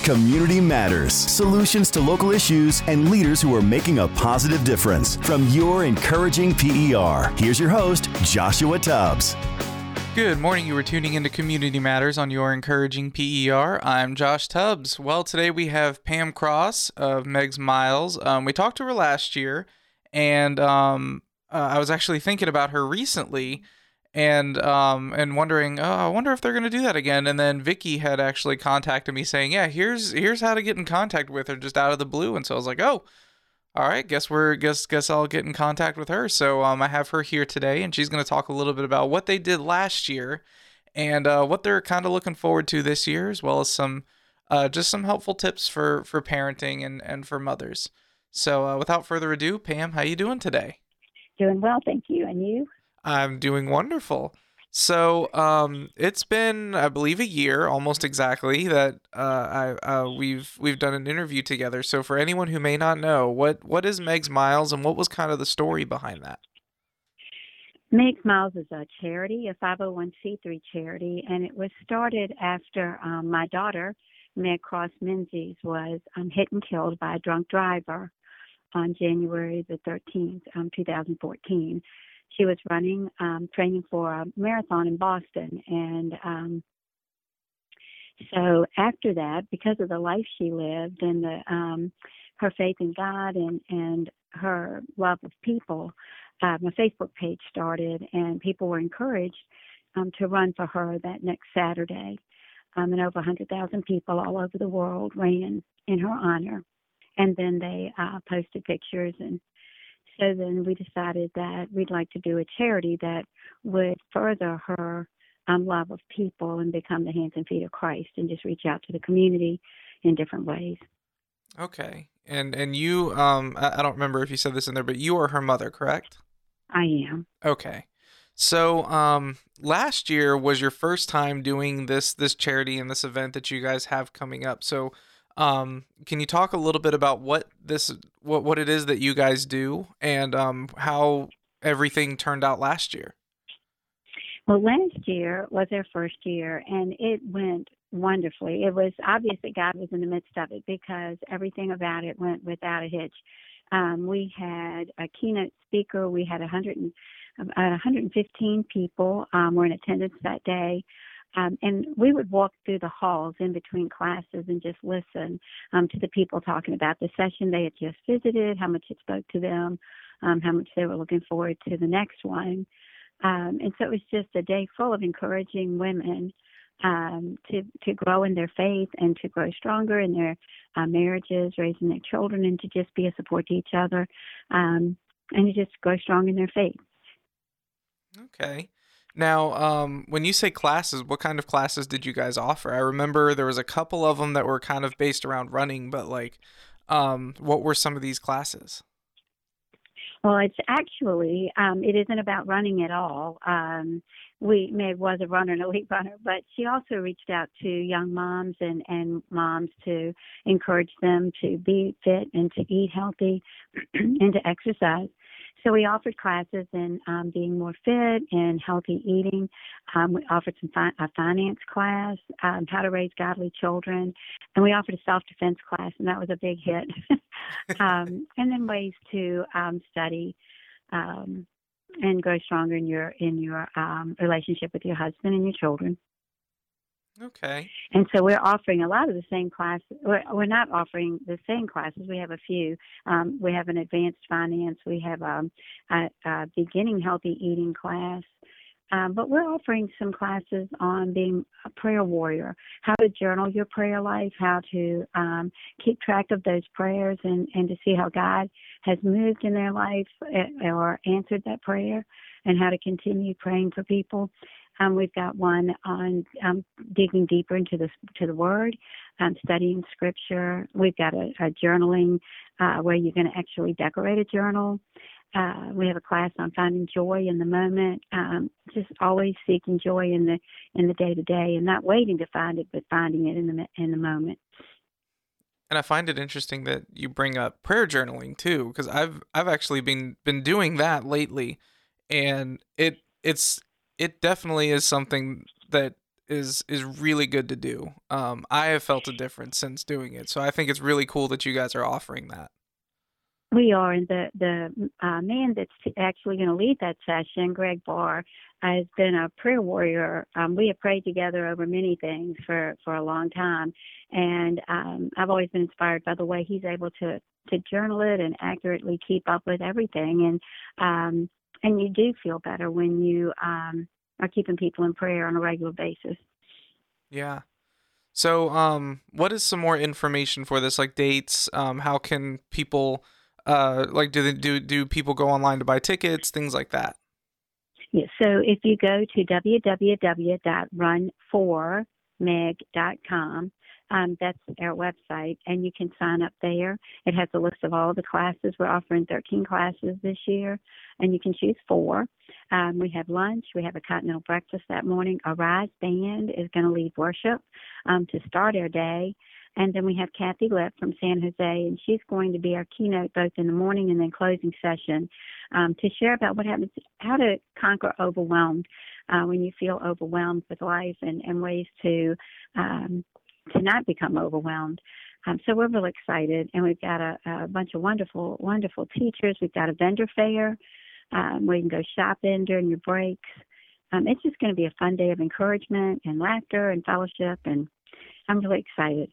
Community Matters. Solutions to local issues and leaders who are making a positive difference. From your encouraging PER, here's your host, Joshua Tubbs. Good morning. You were tuning into Community Matters on your encouraging PER. I'm Josh Tubbs. Well, today we have Pam Cross of Meg's Miles. We talked to her last year, and I was actually thinking about her recently, and wondering, I wonder if they're going to do that again. And then Vicky had actually contacted me saying, yeah, here's how to get in contact with her, just out of the blue. And so I was like, oh, all right, guess I'll get in contact with her. So I have her here today, and she's going to talk a little bit about what they did last year and what they're kind of looking forward to this year, as well as some just some helpful tips for parenting and for mothers. So without further ado, Pam, how you doing today? Doing well, thank you. And you? I'm doing wonderful. So it's been, I believe, a year almost exactly that we've done an interview together. So for anyone who may not know, what is Meg's Miles, and what was kind of the story behind that? Meg's Miles is a charity, a 501c3 charity, and it was started after my daughter, Meg Cross Menzies, was hit and killed by a drunk driver on January the 13th, 2014. She was running, training for a marathon in Boston. And so after that, because of the life she lived and her faith in God and her love of people, my Facebook page started, and people were encouraged to run for her that next Saturday. And over 100,000 people all over the world ran in her honor. And then they posted pictures, and so then we decided that we'd like to do a charity that would further her love of people and become the hands and feet of Christ, and just reach out to the community in different ways. Okay. And you, I don't remember if you said this in there, but you are her mother, correct? I am. Okay. So last year was your first time doing this charity and this event that you guys have coming up. So can you talk a little bit about what it is that you guys do, and how everything turned out last year? Well, last year was our first year, and it went wonderfully. It was obvious that God was in the midst of it, because everything about it went without a hitch. We had a keynote speaker. We had 115 people were in attendance that day. And we would walk through the halls in between classes and just listen to the people talking about the session they had just visited, how much it spoke to them, how much they were looking forward to the next one. And so it was just a day full of encouraging women to grow in their faith and to grow stronger in their marriages, raising their children, and to just be a support to each other, and to just grow strong in their faith. Okay. Now, when you say classes, what kind of classes did you guys offer? I remember there was a couple of them that were kind of based around running, but what were some of these classes? Well, it's actually, it isn't about running at all. Meg was a runner, an elite runner, but she also reached out to young moms and moms to encourage them to be fit and to eat healthy and to exercise. So we offered classes in being more fit and healthy eating. We offered a finance class, how to raise godly children, and we offered a self-defense class, and that was a big hit. And then ways to study and grow stronger in your relationship with your husband and your children. Okay. And so we're offering a lot of the same classes. We're not offering the same classes. We have a few. We have an advanced finance. We have a beginning healthy eating class. But we're offering some classes on being a prayer warrior, how to journal your prayer life, how to keep track of those prayers and to see how God has moved in their life or answered that prayer, and how to continue praying for people. We've got one on digging deeper into the Word, studying Scripture. We've got a journaling where you're going to actually decorate a journal. We have a class on finding joy in the moment, just always seeking joy in the day-to-day, and not waiting to find it, but finding it in the moment. And I find it interesting that you bring up prayer journaling too, because I've actually been doing that lately, and it definitely is something that is really good to do. I have felt a difference since doing it, so I think it's really cool that you guys are offering that. We are, and the man that's actually going to lead that session, Greg Barr, has been a prayer warrior. We have prayed together over many things for a long time, and I've always been inspired by the way he's able to journal it and accurately keep up with everything. And you do feel better when you are keeping people in prayer on a regular basis. Yeah. So, what is some more information for this, like dates? How can people, like, do people go online to buy tickets, things like that? Yeah, so if you go to www.run4meg.com, that's our website, and you can sign up there. It has a list of all the classes. We're offering 13 classes this year, and you can choose four. We have lunch. We have a continental breakfast that morning. A Rise band is going to lead worship to start our day. And then we have Kathy Lipp from San Jose, and she's going to be our keynote both in the morning and then closing session to share about what happens, how to conquer overwhelmed when you feel overwhelmed with life, and ways to not become overwhelmed. So we're really excited, and we've got a bunch of wonderful, wonderful teachers. We've got a vendor fair where you can go shopping during your breaks. It's just going to be a fun day of encouragement and laughter and fellowship, and I'm really excited.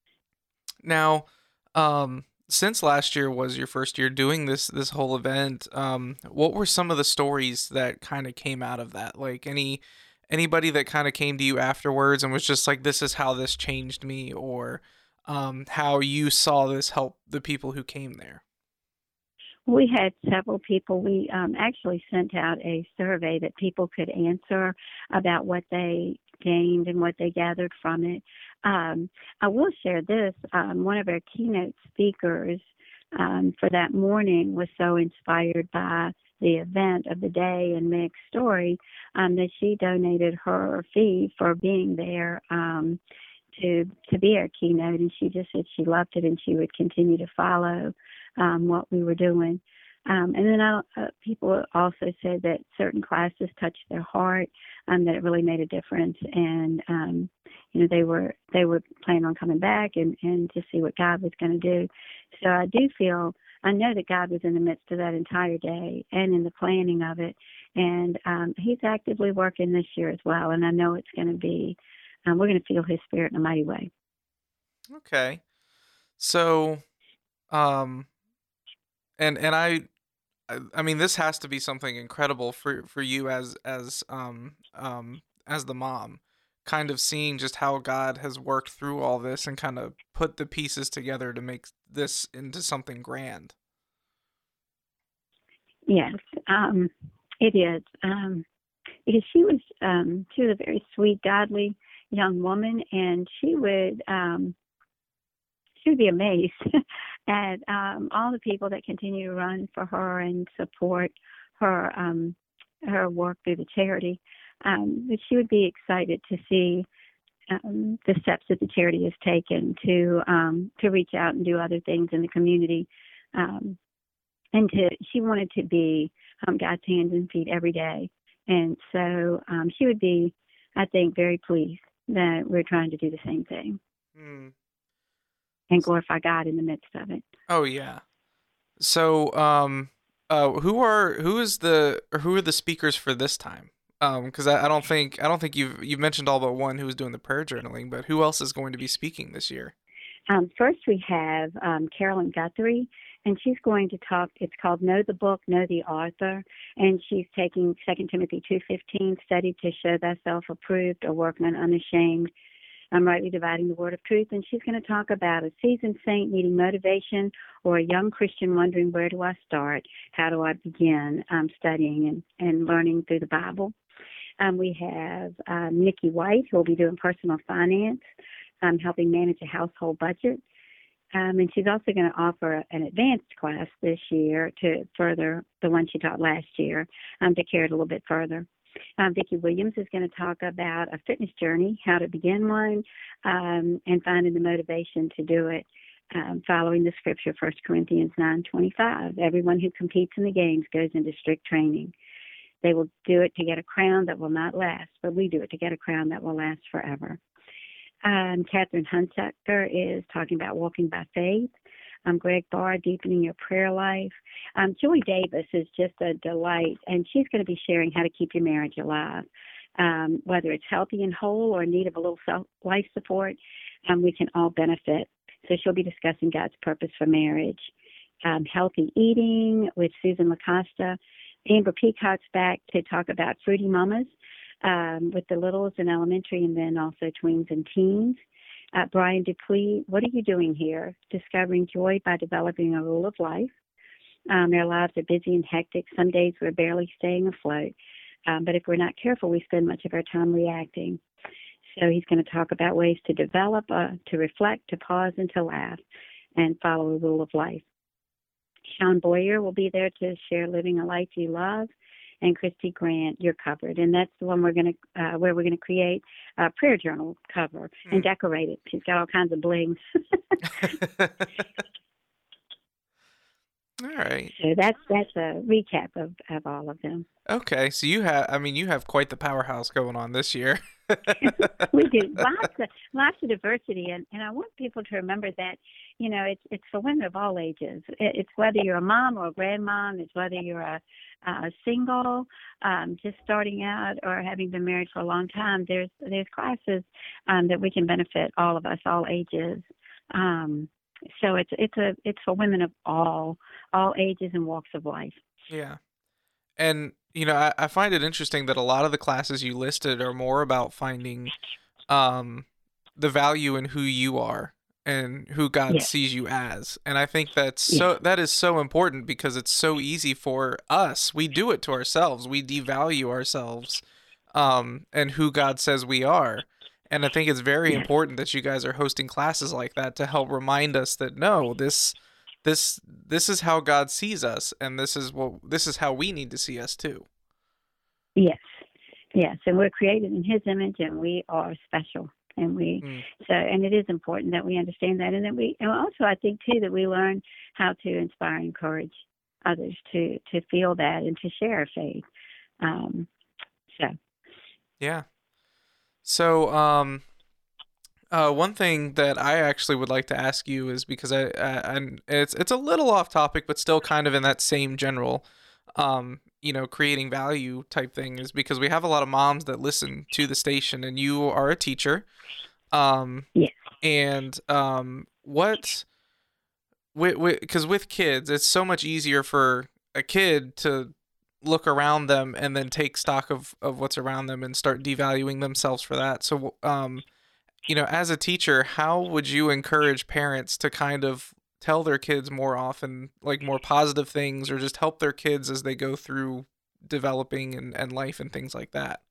Now, since last year was your first year doing this whole event, what were some of the stories that kind of came out of that? Like anybody that kind of came to you afterwards and was just like, this is how this changed me, or how you saw this help the people who came there? We had several people. We actually sent out a survey that people could answer about what they gained and what they gathered from it. I will share this. One of our keynote speakers for that morning was so inspired by the event of the day and Meg's story that she donated her fee for being there to be our keynote, and she just said she loved it and she would continue to follow what we were doing. And then people also said that certain classes touched their heart, that it really made a difference, and they were planning on coming back and to see what God was going to do. So I know that God was in the midst of that entire day and in the planning of it, and He's actively working this year as well. And I know it's going to be we're going to feel His Spirit in a mighty way. Okay. So, and I mean, this has to be something incredible for you as the mom, kind of seeing just how God has worked through all this and kind of put the pieces together to make this into something grand. Yes, it is. Because she was a very sweet, godly young woman, and she would be amazed at all the people that continue to run for her and support her work through the charity. But she would be excited to see the steps that the charity has taken to reach out and do other things in the community, she wanted to be God's hands and feet every day, and so she would be, I think, very pleased that we're trying to do the same thing. And glorify God in the midst of it. Oh yeah. So, who are the speakers for this time? Because I don't think you've mentioned all but one who was doing the prayer journaling, but who else is going to be speaking this year? First, we have Carolyn Guthrie, and she's going to talk. It's called "Know the Book, Know the Author," and she's taking 2 Timothy 2:15, study to show thyself approved, a workman unashamed. I'm rightly dividing the word of truth, and she's going to talk about a seasoned saint needing motivation or a young Christian wondering, where do I start? How do I begin studying and learning through the Bible? We have Nikki White, who will be doing personal finance, helping manage a household budget. And she's also going to offer an advanced class this year to further the one she taught last year, to carry it a little bit further. Vicki Williams is going to talk about a fitness journey, how to begin one, and finding the motivation to do it, following the scripture, 1 Corinthians 9:25. Everyone who competes in the games goes into strict training. They will do it to get a crown that will not last, but we do it to get a crown that will last forever. Catherine Hunsaker is talking about walking by faith. Greg Barr, deepening your prayer life. Joy Davis is just a delight, and she's going to be sharing how to keep your marriage alive. Whether it's healthy and whole or in need of a little life support, we can all benefit. So she'll be discussing God's purpose for marriage. Healthy eating with Susan Lacosta. Amber Peacock's back to talk about fruity mamas with the littles in elementary and then also tweens and teens. Brian Dupuis, what are you doing here? Discovering joy by developing a rule of life. Our lives are busy and hectic. Some days we're barely staying afloat. But if we're not careful, we spend much of our time reacting. So he's going to talk about ways to develop, to reflect, to pause, and to laugh, and follow a rule of life. Sean Boyer will be there to share Living a Life You Love. And Christy Grant, You're Covered. And that's the one where we're going to create a prayer journal cover and decorate it. She's got all kinds of blings. All right. So that's a recap of all of them. Okay, so you have quite the powerhouse going on this year. We do lots of diversity, and I want people to remember that it's for women of all ages. It's whether you're a mom or a grandmom, it's whether you're a single, just starting out, or having been married for a long time. There's classes that we can benefit all of us, all ages. So it's for women of all ages and walks of life. Yeah. And, I find it interesting that a lot of the classes you listed are more about finding the value in who you are and who God sees you as. And I think that is so important because it's so easy for us. We do it to ourselves. We devalue ourselves and who God says we are. And I think it's very important that you guys are hosting classes like that to help remind us that no, this is how God sees us, and this is how we need to see us too. Yes, and we're created in His image, and we are special, and and it is important that we understand that, and also I think too that we learn how to inspire and encourage others to feel that and to share our faith. Yeah. So, one thing that I actually would like to ask you is because it's a little off topic, but still kind of in that same general, creating value type thing, is because we have a lot of moms that listen to the station, and you are a teacher. Yes. And because with kids, it's so much easier for a kid to look around them and then take stock of what's around them and start devaluing themselves for that. So, as a teacher, how would you encourage parents to kind of tell their kids more often, like more positive things, or just help their kids as they go through developing and life and things like that?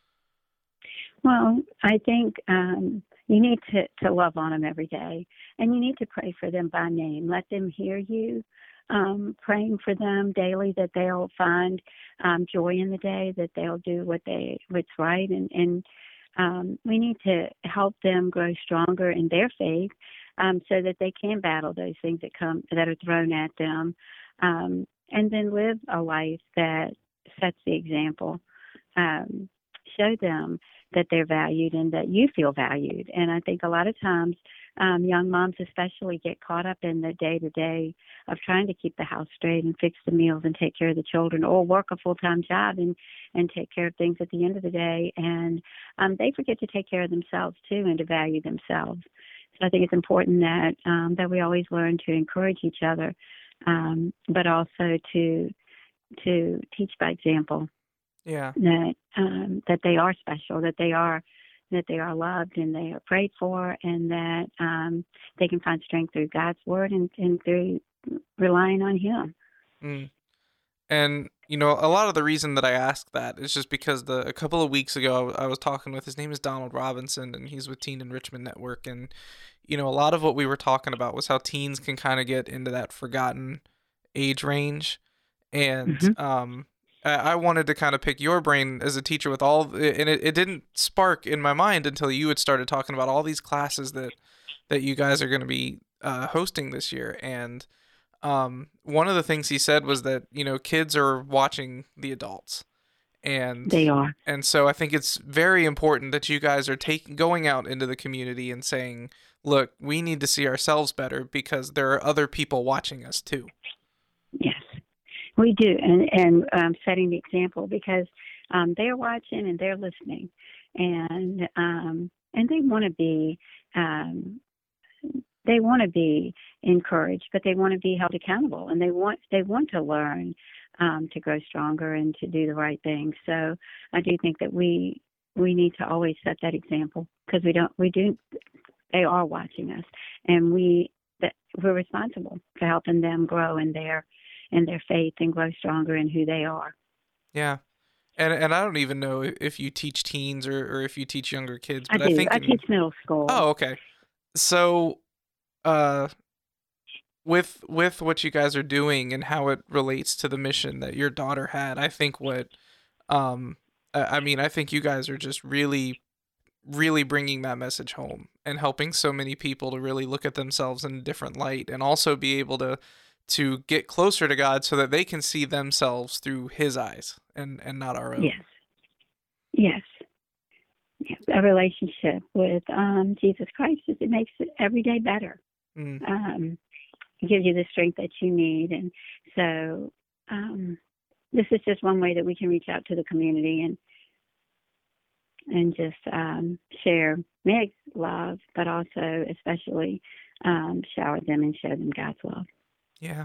Well, I think you need to love on them every day, and you need to pray for them by name. Let them hear you. Praying for them daily, that they'll find joy in the day, that they'll do what's right, and we need to help them grow stronger in their faith, so that they can battle those things that are thrown at them, and then live a life that sets the example. Show them that they're valued and that you feel valued. And I think a lot of times young moms especially get caught up in the day-to-day of trying to keep the house straight and fix the meals and take care of the children, or work a full-time job and take care of things at the end of the day. And they forget to take care of themselves too and to value themselves. So I think it's important that we always learn to encourage each other, but also to teach by example. Yeah. That they are special, that they are loved, and they are prayed for, and that they can find strength through God's word and through relying on Him. And a lot of the reason that I ask that is just because a couple of weeks ago I was talking with, his name is Donald Robinson, and he's with Teen Enrichment Network, and a lot of what we were talking about was how teens can kind of get into that forgotten age range, and I wanted to kind of pick your brain as a teacher with and it didn't spark in my mind until you had started talking about all these classes that you guys are going to be hosting this year. And one of the things he said was that, kids are watching the adults, And They are. and so I think it's very important that you guys are going out into the community and saying, look, we need to see ourselves better because there are other people watching us too. Yes, we do, and setting the example because they're watching and they're listening, and they want to be encouraged, but they want to be held accountable, and they want to learn to grow stronger and to do the right thing. So I do think that we need to always set that example because they are watching us, and we're responsible for helping them grow in their faith and grow stronger in who they are. Yeah. And I don't even know if you teach teens or if you teach younger kids, but I do. I teach middle school. Oh, okay. So, with what you guys are doing and how it relates to the mission that your daughter had, I think I think you guys are just really, really bringing that message home and helping so many people to really look at themselves in a different light and also be able to get closer to God so that they can see themselves through His eyes and not our own. Yes. A relationship with Jesus Christ it makes it every day better. It gives you the strength that you need, and so this is just one way that we can reach out to the community and just share Meg's love, but also especially shower them and show them God's love. Yeah.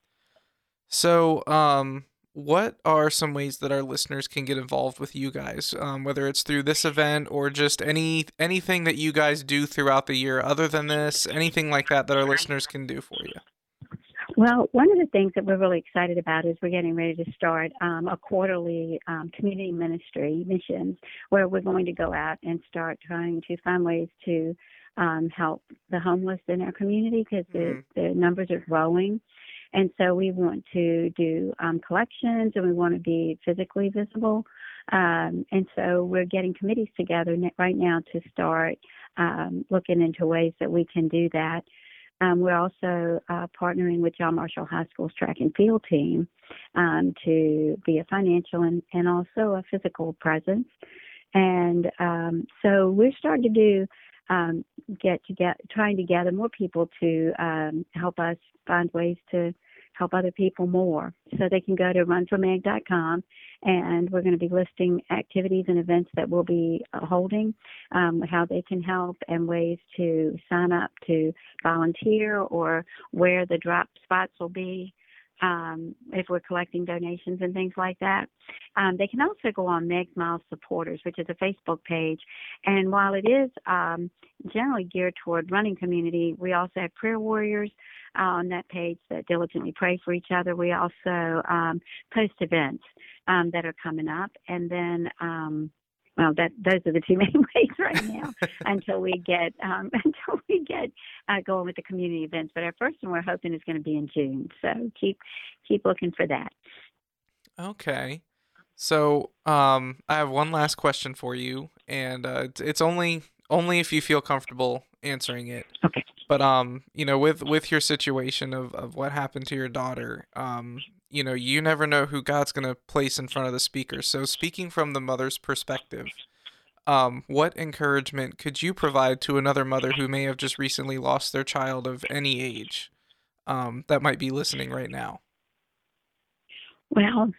So, what are some ways that our listeners can get involved with you guys, whether it's through this event or just anything that you guys do throughout the year other than this, anything like that our listeners can do for you? Well, one of the things that we're really excited about is we're getting ready to start a quarterly community ministry missions where we're going to go out and start trying to find ways to help the homeless in our community because the numbers are growing. And so we want to do collections and we want to be physically visible. And so we're getting committees together right now to start looking into ways that we can do that. We're also partnering with John Marshall High School's track and field team to be a financial and also a physical presence. And so we're starting to do trying to gather more people to help us find ways to help other people more. So they can go to runformeg.com, and we're going to be listing activities and events that we'll be holding, how they can help, and ways to sign up to volunteer or where the drop spots will be if we're collecting donations and things like that. They can also go on Meg Miles Supporters, which is a Facebook page. And while it is generally geared toward running community, we also have prayer warriors on that page that diligently pray for each other. We also post events that are coming up. And then those are the two main ways right now until we get going with the community events. But our first one we're hoping is going to be in June. So keep looking for that. Okay. So I have one last question for you, and it's only if you feel comfortable answering it. Okay. But with your situation of what happened to your daughter, you never know who God's going to place in front of the speaker. So speaking from the mother's perspective, what encouragement could you provide to another mother who may have just recently lost their child of any age that might be listening right now? Well,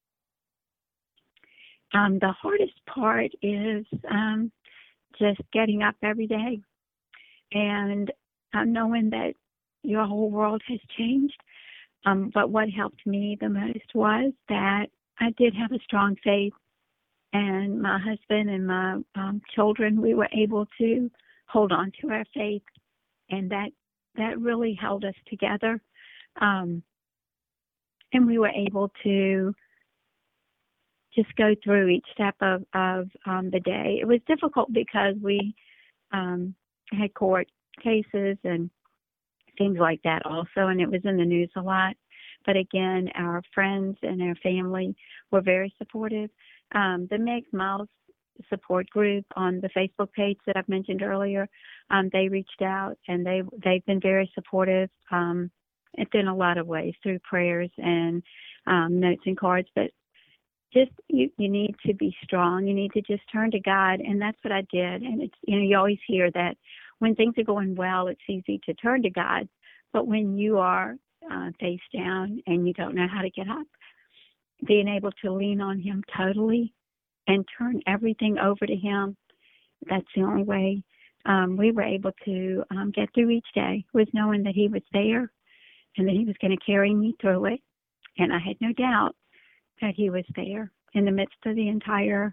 the hardest part is just getting up every day and knowing that your whole world has changed. But what helped me the most was that I did have a strong faith, and my husband and my children, we were able to hold on to our faith, and that really held us together. And we were able to just go through each step of the day. It was difficult because we had court cases and things like that also, and it was in the news a lot. But again, our friends and our family were very supportive. The Meg Miles support group on the Facebook page that I've mentioned earlier, they reached out and they've been very supportive in a lot of ways through prayers and notes and cards. But just you need to be strong. You need to just turn to God, and that's what I did. And it's, you always hear that when things are going well, it's easy to turn to God, but when you are face down and you don't know how to get up, being able to lean on Him totally and turn everything over to Him, that's the only way we were able to get through each day, was knowing that He was there and that He was going to carry me through it. And I had no doubt that He was there in the midst of the entire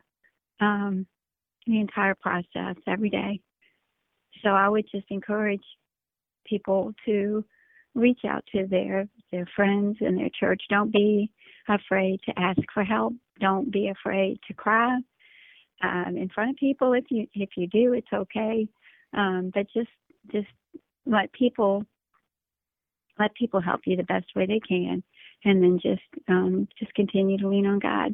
process every day. So I would just encourage people to reach out to their friends and their church. Don't be afraid to ask for help. Don't be afraid to cry in front of people. If you do, it's okay. But just let people help you the best way they can, and then just continue to lean on God.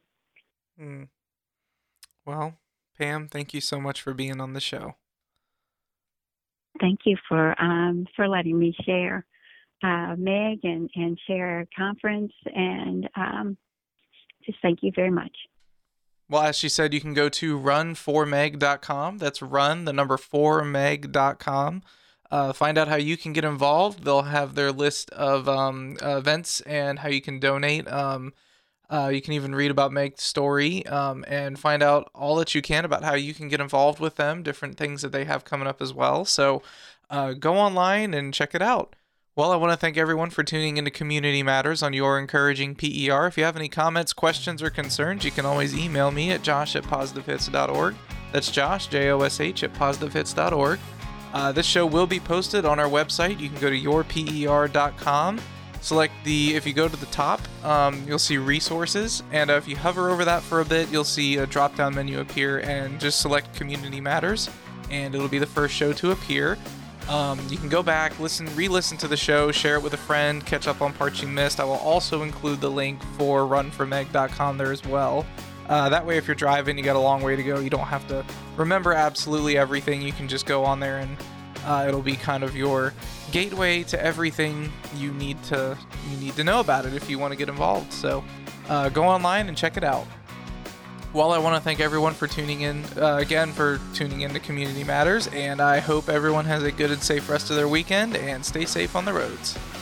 Well, Pam, thank you so much for being on the show. Thank you for letting me share Meg and share our conference, and just thank you very much. Well, as she said, you can go to run4meg.com. That's run4meg.com. Find out how you can get involved. They'll have their list of events and how you can donate. You can even read about Meg's story and find out all that you can about how you can get involved with them, different things that they have coming up as well. So go online and check it out. Well, I want to thank everyone for tuning into Community Matters on Your Encouraging PER. If you have any comments, questions, or concerns, you can always email me at josh@positivehits.org. That's Josh, Josh, at positivehits.org. This show will be posted on our website. You can go to yourper.com. If you go to the top, you'll see resources, and if you hover over that for a bit, you'll see a drop-down menu appear, and just select Community Matters, and it'll be the first show to appear. You can go back, re-listen to the show, share it with a friend, catch up on parts you missed. I will also include the link for run4meg.com there as well. That way, if you're driving, you got a long way to go, you don't have to remember absolutely everything. You can just go on there, and it'll be kind of your gateway to everything you need to know about it if you want to get involved. So go online and check it out. Well, I want to thank everyone for tuning in to Community Matters, and I hope everyone has a good and safe rest of their weekend, and stay safe on the roads.